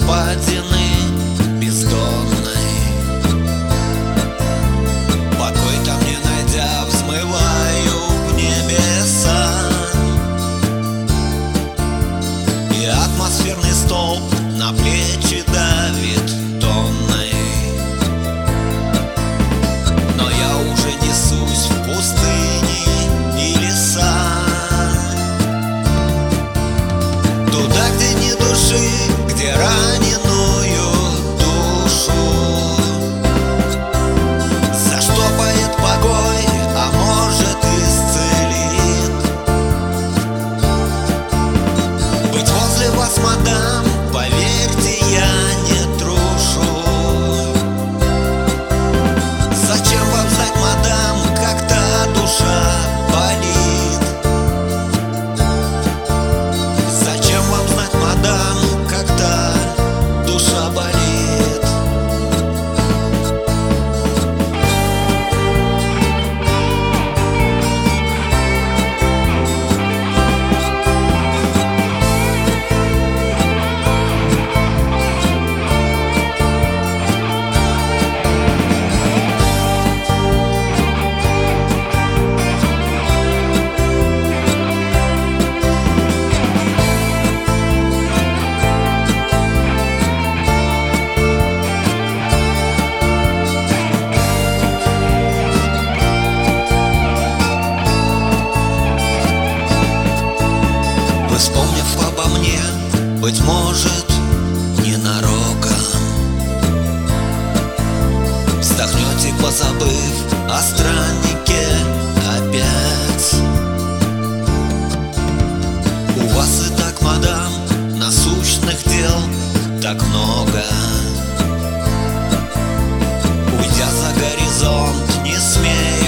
впадины бездонной. Покой там не найдя, взмываю в небеса, и атмосферный столб на плечи давит тонной. Но я уже несусь в пустыни и леса, туда, где нет души, где раненую душу заштопает покой, а может исцелит. Быть возле вас, мадам, поверьте, я не трушу. Зачем вам знать, мадам, как та душа болит? Зачем вам знать, мадам, как та душа болит? Вы, вспомнив обо мне, быть может, ненароком вздохнете, позабыв о страннике опять. У вас и так, мадам, насущных дел так много. Уйдя за горизонт, не смей